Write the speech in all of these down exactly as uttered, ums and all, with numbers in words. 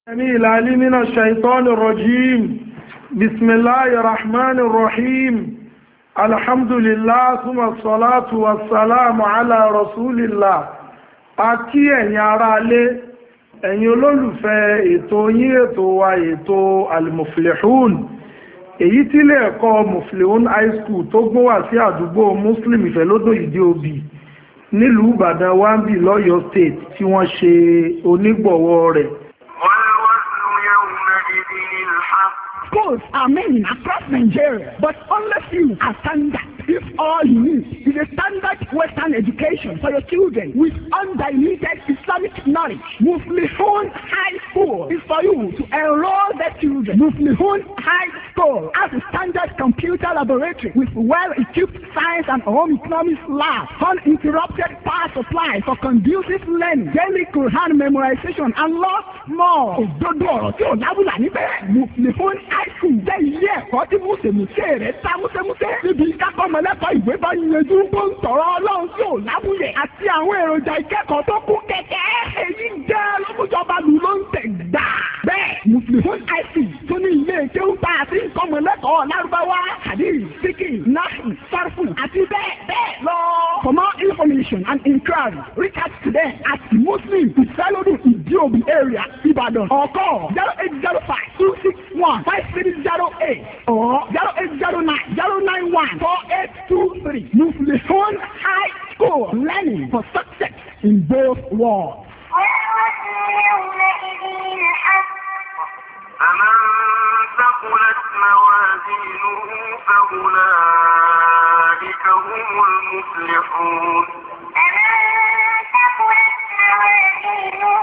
السميع العليم من الشيطان الرجيم. بسم الله الرحمن الرحيم. الحمد لله ثم الصلاة والسلام على رسول الله. Akí ẹ̀yin ará ilé, ẹ̀yin olólùfẹ́ ètò yín ètò wa ètò Al-Muflihun. Èyí tí ilé ẹ̀kọ́ Muflihun High School tó gbé wá sí àdúgbò Muslim Ìfẹ́lódò Ìdí Òbí nílùú Ìbàdàn wambi lọ́yọ̀ state tí wọ́n ṣe onígbọ̀wọ́ rẹ̀. Schools are many across Nigeria, but only few are standard. If all you need is a standard Western education for your children with undiluted Islamic knowledge, Muflihun High School is for you to enroll their children. Muflihun High School has a standard computer laboratory with well-equipped science and home economics lab, uninterrupted power supply for conducive learning, daily Quran memorization, and lots more. Òdodo ọ̀rọ̀ tí ò lábùlà níbẹ̀. Muflihun High School jẹ́ ilé ẹ̀kọ́ tí múṣemúṣe rẹ̀ sá múṣemúṣe. Níbi kákọ́ mọ̀lẹ́kọ̀ọ́ ìwé bá yanjú tó ń tọ̀rọ̀ ọlọ́run tí ò lábùlẹ̀ àti àwọn èròjà ìkẹ́kọ̀ọ́ tó kún kẹ̀kẹ́. Èyí jẹ́ lọ́mújọba lù ló ń tẹ̀ gbà. Bẹ́ẹ̀ Muflihun High School tó ní ilé kéwú bá àti ìkọ́mọ̀lẹ́kọ̀ọ́ lárúbáwá hadith síkì náà sárfù àti bẹ́ẹ̀ bẹ́ẹ̀ lọ. For more information and inquiry, reach out to them at Muslim Ìfẹ́lódò Ìdí Òbí area Ìbàdàn or call zero eight zero five two six one five three zero eight or zero eight zero nine zero nine one four eight two three. Muflihun High School, learning for success in both worlds. فمن ثقلت موازينه فأولئك هم المفلحون. فمن ثقلت موازينه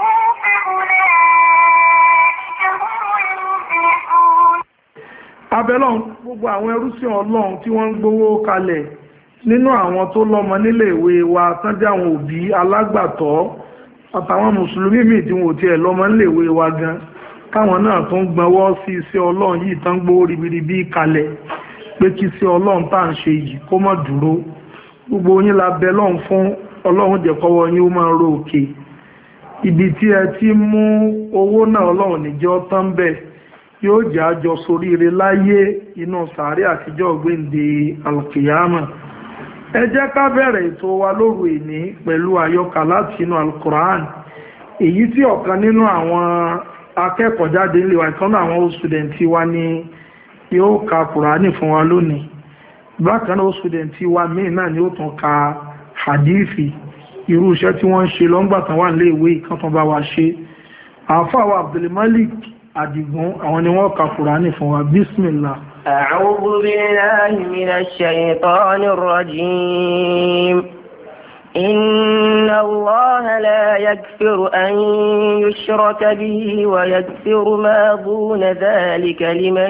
فأولئك هم المفلحون. Abẹ́lọ́run gbogbo àwọn ẹrúsìn Ọlọ́run tí wọ́n ń gbowó kalẹ̀ nínú àwọn tó lọ́mọ nílé ìwé wa tán jẹ́ àwọn òbí alágbàtọ́ àtàwọn mùsùlùmí míì tí wọ́n tiẹ̀ lọ́mọ nílé ìwé wa gan káwọn náà tó ń gbọ́wọ́ sí iṣẹ́ Ọlọ́run yìí tán gbówó ribiribi kalẹ̀ pé kí iṣẹ́ Ọlọ́run tá à ń ṣe yìí kó má dúró. Gbogbo yín la bẹ lọ́run fún Ọlọ́run jẹ́ kọ́wọ́ yín ó máa ro òkè. Ibi tí ẹ ti mú owó náà Ọlọ́run níjọ́ tán bẹ́ẹ̀ yóò jẹ́ àjọ soríire láyé inú sàárè àtijọ́ gbéǹde alkiyama. Ẹ jẹ́ ká bẹ̀rẹ̀ ètò wa lóru ìní pẹ̀lú àyọkà láti inú alquran èyí tí ọ̀kan nínú àwọn akẹ́kọ̀ọ́ jáde nílé wa ìkan náà àwọn studenti wa ní yóò ka kùránì fún wa lónìí. Bákan náà studenti wa míì náà ni ó tún ka hadithi irú iṣẹ́ tí wọ́n ń ṣe lọ́ngbàtàn wà nílé ìwé ìkan tán bá wa ṣe. Àfáà wa Abdulmalik Adigun àwọn ni wọ́n ka Kùránì fún wa. Bismillah. A'udhu billahi minash shaytanir rajim. Inna Allaha la yaghfiru an yushraka bihi wa yaghfiru ma duna dhalika liman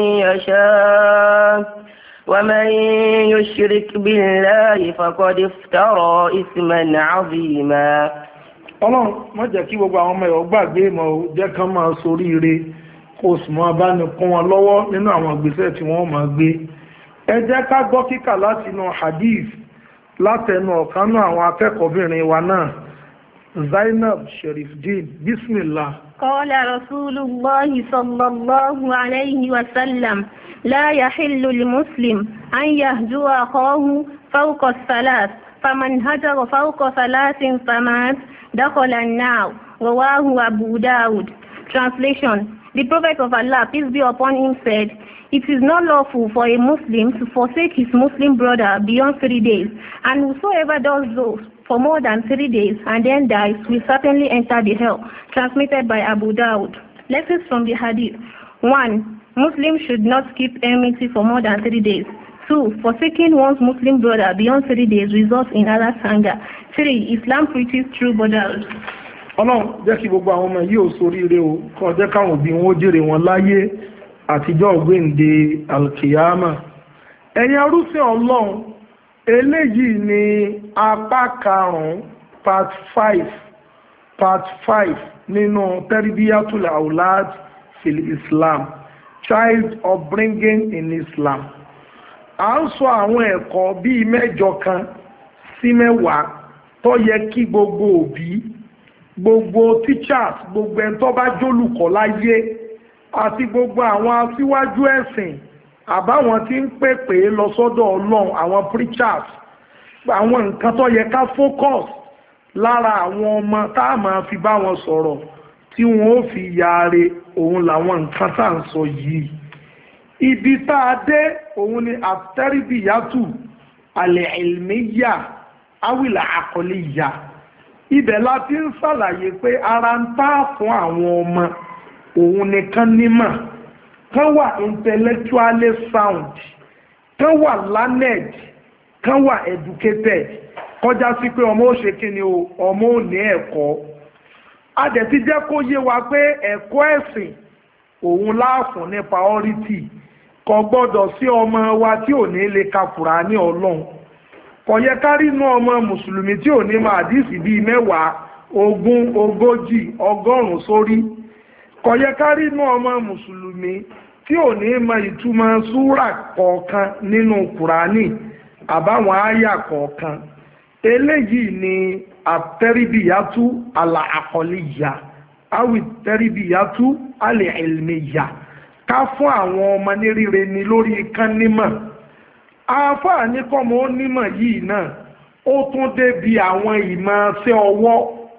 yasha. ومن يشرك بالله فقد افترى إثما عظيما. Ọlọ́run má jẹ́ kí gbogbo àwọn ọmọ ẹ̀ gbàgbé ìmọ̀ jẹ́ kán máa soríire kó sì máa bá ní kún wọn lọ́wọ́ nínú àwọn ìgbésẹ̀ tí wọ́n máa gbé. Ẹ jẹ́ ká gbọ́ kíkà láti inú hadith látẹnu ọ̀kan náà àwọn akẹ́kọ̀ọ́bìnrin wa náà Zainab Sherifdeen. Bismillah. قال رسول الله صلى الله عليه وسلم لا يحل للمسلم أن يهجو أخاه فوق الثلاث فمن هجر فوق ثلاث فمات دخل النار. رواه Abu Dawud. Translation: The Prophet of Allah, peace be upon him, said, "It is not lawful for a Muslim to forsake his Muslim brother beyond three days, and whosoever does so for more than three days and then dies will certainly enter the hell." Transmitted by Abu Dawud. Lessons from the Hadith. one. Muslims should not keep enmity for more than three days. two. Forsaking one's Muslim brother beyond three days results in Allah's anger. three. Islam preaches true brotherhood. Ọlọ́run jẹ́ kí gbogbo àwọn ọmọ yìí ò ṣoríire o kó jẹ́ káwọn òbí wọn ó jèrè wọn láyé àtijọ́ gbéǹde alkiyama. Ẹ̀yin arúfin Ọlọ́run, eléyìí ni apá karùn-ún part five part five nínú Tarbiyatul Awlad fil Islam, Child Upbringing in Islam. À ń sọ àwọn ẹ̀kọ́ bíi mẹ́jọ kan sí mẹ́wàá tó yẹ kí gbogbo òbí gbogbo teachers gbogbo ẹni tó bá jólùkọ́ láyé àti gbogbo àwọn aṣíwájú ẹ̀sìn àbáwọn tí ń pèpè lọ sọ́dọ̀ Ọlọ́run àwọn preachers àwọn nǹkan tó yẹ ká focus lára àwọn ọmọ tá a máa fi bá wọn sọ̀rọ̀ tí wọ́n ó fi yaare òun làwọn nǹkan tá à ń sọ yìí ibi tá a dé òun ni àtẹ́rìbìyàtù alẹ́ ìlmíyà awìlà àkọlíyà ibẹ̀ la ti ń ṣàlàyé pé ara ń tá fún àwọn ọmọ òun nìkan nímọ̀ kan wà intellectually sound kan wà learned kan wà educated kọjá sí pé ọmọ ó ṣe kí ni o ọmọ ò ní ẹ̀kọ́ a dẹ̀ ti jẹ́ kó yé wa pé ẹ̀kọ́ ẹ̀sìn òun láàfún ní priority kò gbọ́dọ̀ sí ọmọ wa tí ò ní lè ka Kùránì Ọlọ́run kò yẹ ká rí inú ọmọ mùsùlùmí tí ò ní máa díìsì bíi mẹ́wàá ogún ogójì ọgọ́rùn-ún sórí kò yẹ ká rí inú ọmọ mùsùlùmí tí ò ní mọ ìtumọ̀ súrà kọ̀ọ̀kan nínú Kùránì àbáwọn àyà kọ̀ọ̀kan eléyìí ni àtẹ́rìbìyàtú àlà àkọlíyà àwì tẹ́rìbìyàtú àlè ìlmìyà ká fún àwọn ọmọ ní ríre ni lórí kan nímọ̀ àáfàá ní kọ́mọ ó nímọ̀ yìí náà ó tún débi àwọn ìmọ̀ ṣe ọwọ́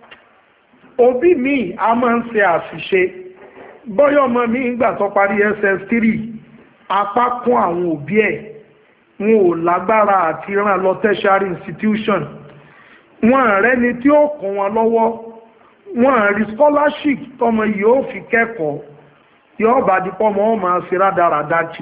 òbí mi a máa ń ṣe àṣìṣe bọ́yọ̀ ọmọ mi ń gbà tó parí S S three apá kún àwọn òbí ẹ̀ wọn ò lágbára àti rán lọ tertiary institution wọn rẹ́ni tí ó kún wọn lọ́wọ́ wọn rí scholarship tọmọ yìí ó fi kẹ́kọ̀ọ́ yóò bá di pọ́mọ ó máa ṣe rádaràdá kí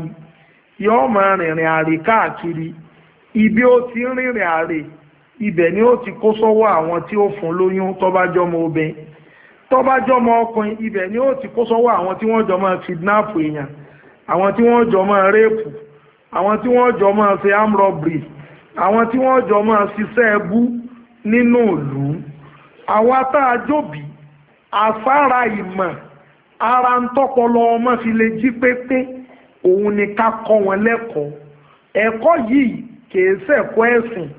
yóò máa rìnrìn àrè káàkiri ibi ó ti rìnrìn àrè ibẹ̀ ni ó ti kó sọ́wọ́ àwọn tí ó fún lóyún tó bá jọmọ obìnrin tó bá jọmọ ọkùnrin ibẹ̀ ni ó ti kó sọ́wọ́ àwọn tí wọ́n jọ máa kidnap èèyàn àwọn tí wọ́n jọ máa rape àwọn tí wọ́n jọ máa ṣe arm robbery àwọn tí wọ́n jọ máa ṣiṣẹ́ ẹbú nínú ìlú àwa tá a jóbi àfárá ìmọ̀ ara ń tọ́pọlọ ọmọ fi lè jí pépé òun ni ká kọ́ wọn lẹ́kọ̀ọ́ ẹ̀kọ́ yìí kìí ṣẹ̀kọ́ ẹ̀sìn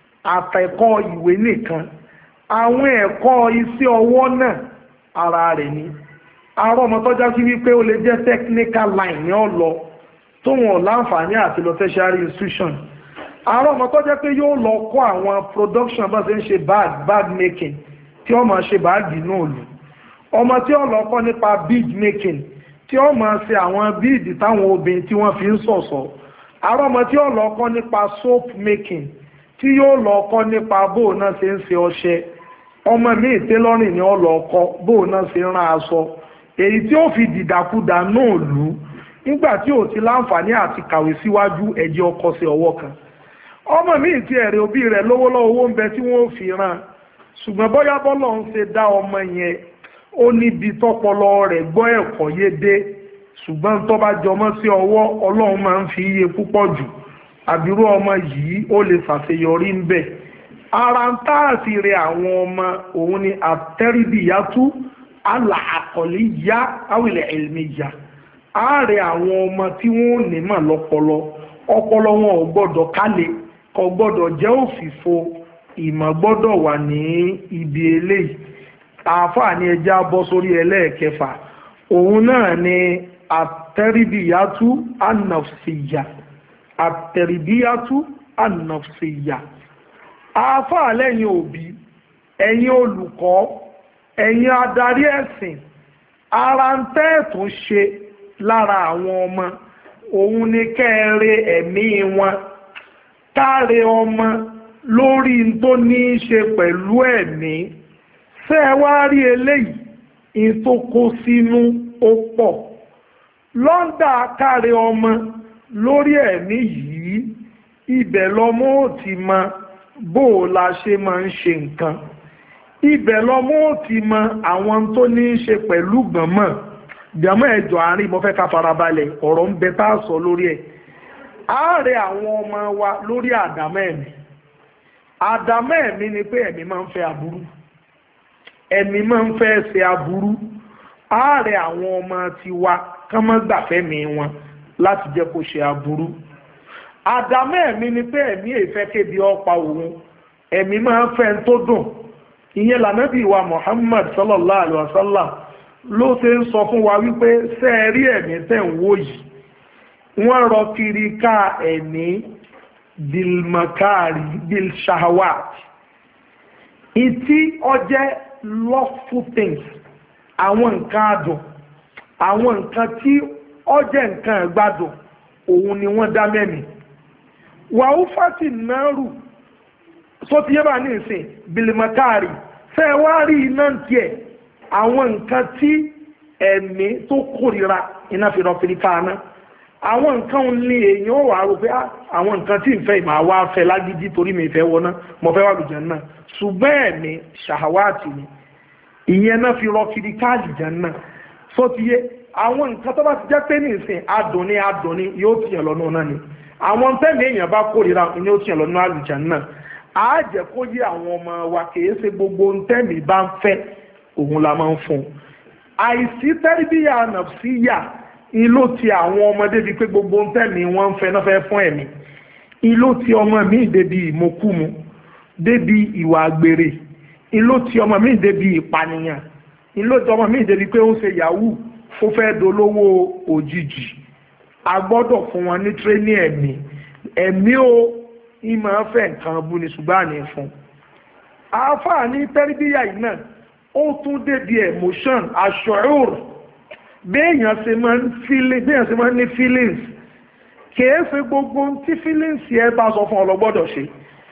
àtẹ̀kọ́ ìwé nìkan àwọn ẹ̀kọ́ iṣẹ́ ọwọ́ náà ara rẹ̀ ni àárọ̀ ọmọ tọ́já sí wípé ó lè jẹ́ technical line ní ọ̀lọ́ tó wọn láǹfààní àti lọ tertiary institution àárọ̀ ọmọ tọ́já pé yóò lọ kọ́ àwọn production bá ṣe ń ṣe bag bag making tí ó máa ṣe báàgì náà lò ọmọ tí ó lọ kọ́ nípa bead making tí ó máa ṣe àwọn bead táwọn obìnrin tí wọ́n fi ń ṣọ̀ṣọ́ àárọ̀ ọmọ tí ó lọ kọ́ nípa soap making tí yóò lọ kọ́ nípa bóò náà ṣe ń ṣe ọṣẹ ọmọ míì tẹ́lọ́rìn ni ó lọ kọ́ bóò náà ṣe ń rán aṣọ èyí tí ó fi dìdàkudà náà lù nígbà tí ò ti láǹfààní àti kàwé síwájú ẹ̀jẹ̀ ọkọ̀ sí ọwọ́ kan ọmọ míì tí ẹ̀rẹ̀ òbí rẹ̀ lówólọ́wọ́ owó ń bẹ tí wọ́n fi rán ṣùgbọ́n bóyá bọ́lọ̀ ń ṣe dá ọmọ yẹn ó níbi tọ́pọlọ rẹ̀ gbọ́ ẹ̀kọ́ yé dé ṣùgbọ́n tó bá jọmọ́ sí ọwọ́ Ọlọ́run máa ń fi iye púpọ̀ jù àbírú ọmọ yìí ó lè ṣàṣeyọrí ń bẹ̀ ara ń táàsì rẹ̀ àwọn ọmọ òun ni àtẹ́rìbìyàtú àlà àkọ̀lì yá àwìlẹ̀ ìlmìyà ààrẹ àwọn ọmọ tí wọ́n ní mà lọ́pọlọ ọpọlọ wọn ò gbọ́dọ̀ kálẹ̀ kò gbọ́dọ̀ jẹ́ òfìfo ìmọ̀ gbọ́dọ̀ wà ní ibi eléyìí àáfàá ni ẹja bọ́ sórí ẹlẹ́ẹ̀kẹfà òun náà ni àtẹ́rìbìyàtú ànàfsìyà àtẹ̀rìbíyàtú ànàfsìyà àáfàá lẹ́yìn òbí ẹ̀yin olùkọ́ ẹ̀yin adarí ẹ̀sìn ara ń tẹ́ẹ̀tún ṣe lára àwọn ọmọ òun ni kẹ́ẹ̀rẹ́ ẹ̀mí wọn káre ọmọ lórí tó ní í ṣe pẹ̀lú ẹ̀mí ṣé ẹ wá rí eléyìí in tó kó sínú ó pọ̀ lọ́ndà káre ọmọ lórí ẹ̀mí yìí ibẹ̀ lọmọ ò ti mọ bó o la ṣe máa ń ṣe nǹkan ibẹ̀ lọmọ ò ti mọ àwọn tó ní í ṣe pẹ̀lú gbọ̀nmọ̀ gbọ̀nmọ̀ ẹ̀jọ̀ àárín mo fẹ́ ká farabalẹ̀ ọ̀rọ̀ ń bẹ tá a sọ lórí ẹ̀ ààrẹ àwọn ọmọ wa lórí àdámọ́ ẹ̀mí àdámọ́ ẹ̀mí ni pé ẹ̀mí máa ń fẹ́ aburú ẹ̀mí máa ń fẹ́ ṣe aburú ààrẹ àwọn ọmọ tiwa kán má gbàfẹ́ mi wọn láti jẹ́ kó ṣe aburú àdámọ́ ẹ̀mí ni pé ẹ̀mí èfẹ́ kébi ọ̀pá òun ẹ̀mí máa ń fẹ́ tó dùn ìyẹn lànábì wa Muhammad sallallahu alaihi wasallam ló ṣe ń sọ fún wa wípé sẹ́ẹ̀rí ẹ̀mí tẹ̀ ń wò yìí wọ́n rọ kiri ká ẹ̀mí bilmakari bilshahawat ìtí ọjẹ́ lawful things àwọn nǹkan adùn àwọn nǹkan tí ọjẹ́ nǹkan ìgbádùn òun ni wọ́n dá mẹ́mí wàhúfàtì náírù tó ti yé bá ní ìsìn bilimakari fẹ́ wá rí iná tiẹ̀ àwọn nǹkan tí ẹ̀mí tó kórìíra iná fi rọ kiri ká náà àwọn nǹkan ní èèyàn wà rò pé àwọn nǹkan tí ìfẹ́ ìmọ̀ àwa fẹ́ lágídí torí mi ìfẹ́ wọná mo fẹ́ wà lùjẹ́ náà ṣùgbọ́n ẹ̀mí ṣàhàwáàtì ni ìyẹn náà fi rọ kiri káàdì jẹ́ náà só ti yé àwọn nǹkan tó bá ti jẹ́ pé nìsín adùn ní adùn ní yóò tìyàn lọ́nà náà ni àwọn tẹ́lẹ̀ èèyàn bá kórìíra ni yóò tìyàn lọ́nà àlùjẹ́ náà á jẹ́ kó yé àwọn ọmọ wa kìí ṣe gbogbo tẹ́lẹ̀ bá ń fẹ́ òun la máa ń fún àìsí tẹ́rìbíyà nàfsíyà ìlò ti àwọn ọmọdé bíi pé gbogbo ń tẹ̀mí wọ́n ń fẹ́ náà fẹ́ fún ẹ̀mí ìlò ti ọmọ mi débi ìmọ̀kúmu débi ìwà àgbèrè ìlò ti ọmọ mi débi ìpànìyàn ìlò ti ọmọ mi débi pé ó ṣe yahoo ó fẹ́ dolówó òjijì a gbọ́dọ̀ fún wọn ní tírénì ẹ̀mí ẹ̀mí o ìmọ̀ fẹ́ nǹkan bú ni ṣùgbọ́n àní fún àáfàá ní tẹ́rìbíyà yìí náà ó tún débi emotion aṣọ́rùr béèyàn ṣe máa ń feeling béèyàn ṣe máa ń ní feelings kìí ṣe gbogbo tí feelings yẹ bá sọ fún ọlọ́gbọ́dọ̀ ṣe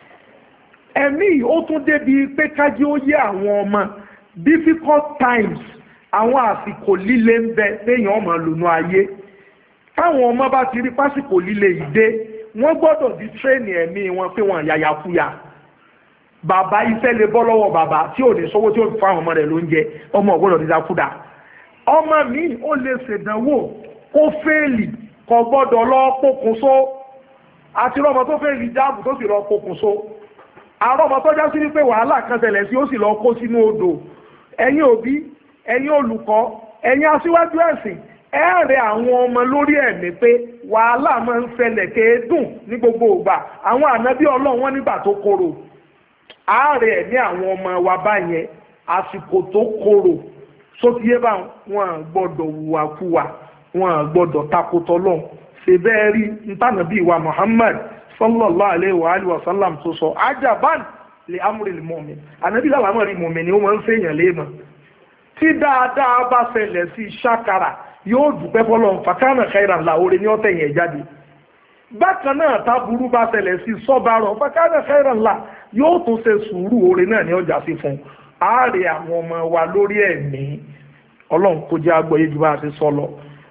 ẹ̀mí ó tún débi pé kájí ó yé àwọn ọmọ difficult times àwọn àsìkò líle ń bẹ béèyàn ọmọ lónú ayé táwọn ọmọ bá ti rí pásìkò líle yìí dé wọ́n gbọ́dọ̀ di tírẹ́nì ẹ̀mí wọn pé wọ́n yàyàkúyà bàbá iṣẹ́ lè bọ́ lọ́wọ́ bàbá tí ò ní sówó tí ó fi fáwọn ọmọ rẹ̀ lóúnjẹ ọmọ ọ̀gbọ́dọ̀ dídákúdà ọmọ mi ó lè ṣèdánwò kó fẹ́ẹ̀lì kò gbọ́dọ̀ lọ pokùnso àti rọmọ tó fẹ́ẹ̀lì jáàbù tó sì lọ pokùnso àrọmọ tó já sí wípé wàhálà kan ṣẹlẹ̀ sí ó sì lọ kó sínú odò ẹ̀yin òbí ẹ̀yin olùkọ́ ẹ̀yin aṣíwájú ẹ̀sìn ẹ̀rẹ̀ àwọn ọmọ lórí ẹ̀mí pé wàhálà máa ń ṣẹlẹ̀ kéédùn ní gbogbo ìgbà àwọn ànábí Ọlọ́run wọn nígbà tó korò ààrẹ ẹ̀mí àwọn ọmọ wa báyẹn àsìkò tó korò sótìyé bá wọn gbọ́dọ̀ wùwàkúwà wọn gbọ́dọ̀ takotọ lọ ṣe bẹ́ẹ̀ rí ntànàbí wa Muhammad sallallahu alayhi wa alihi wa sallam tó sọ ajaban li amri al-mu'min ànábì làlámọ̀ rí mọ̀mí ni ó máa ń fèèyàn léèmọ̀ tí dáadáa bá ṣẹlẹ̀ sí ṣàkàrà yóò dùpẹ́ fọlọ́n fàkànà khairan la oore ní ọ̀tẹ̀ yẹn jáde bákan náà táburú bá ṣẹlẹ̀ sí sọ́bàrọ̀ fàkànà khairan la yóò tún ṣe sùúrù oore náà ní ọjà sí fún ààrẹ àwọn ọmọ wa lórí ẹ̀mí ọlọ́run kó jẹ́ agbọ́yé jù bá a ti sọ lọ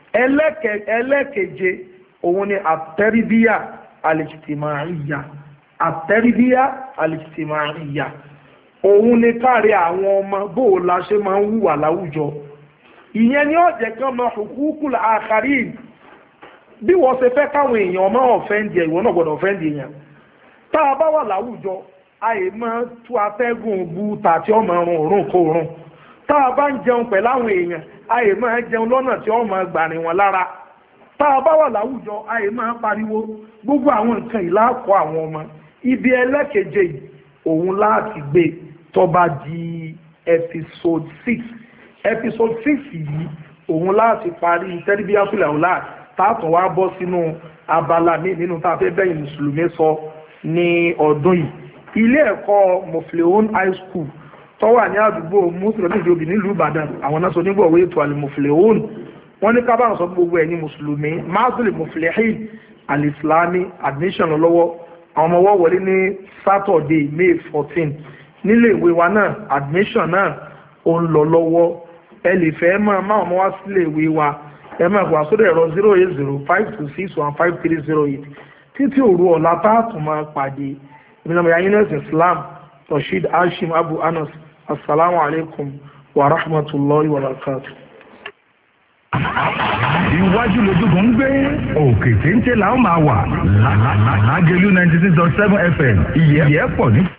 ẹlẹ́keje òun ni àtẹ́ríbíyà alìjìtìmáàríyà àtẹ́ríbíyà alìjìtìmáàríyà òun ni káàrí àwọn ọmọ bóò la ṣe máa ń hùwà láwùjọ ìyẹn ni ọ̀jẹ̀ kan mọ hukukul akharin bí wọ́n ṣe fẹ́ káwọn èèyàn ọmọ ọ̀fẹ́ǹdì ẹ̀ ìwọ náà gbọ́dọ̀ ọ̀fẹ́ǹdì èèyàn tá a bá wà láwùjọ àyè máa tú atẹ́gùn bu tàbí ọmọ ọrùn òrùn kó òrùn tá a bá ń jẹun pẹ̀lú àwọn èèyàn àyè máa jẹun lọ́nà tí ọmọ gbàrin wọn lára tá a bá wà láwùjọ àyè máa pariwo gbogbo àwọn nǹkan ìlàkọ̀ àwọn ọmọ ibi ẹlẹ́keje yìí òun láti gbé tó bá di episode six episode six yìí òun láti parí tẹ́lifíàfúlẹ̀ ọ̀la táàtún wá bọ́ sínú abala mi nínú tá a fẹ́ bẹ́yìn mùsùlùmí sọ ní ọdún yìí ilé ẹ̀kọ́ mufleon high school tó wà ní àdúgbò mùsùlùmí ìjọbi nílùú Ìbàdàn àwọn náà sọ nígbà òwe ètò àlè mufleon wọ́n ní kábàámọ̀ sọ gbogbo ẹ̀yin mùsùlùmí mazuli muflehin alislami admission lọ́wọ́ àwọn ọmọ wọ́n wọlé ní Saturday May fourteen nílé ìwé wa náà admission náà ó ń lọ lọ́wọ́ ẹ lè fẹ́ máa máa ọmọ wá sílé ìwé wa ẹ máa gbà sódò ẹ̀rọ zero eight zero five two six one five three zero eight títí òru ọ̀la táàtù máa pàdé ìmìnira yayinus Islam Rashid Hashim Abu Anas assalamu alaikum wa rahmatullahi wa barakatuh. Iwájú lójúgun ń gbé òkè téńté la ó máa wà lágẹ̀lú ninety six dot seven F M ìyẹ́ pọ̀ ní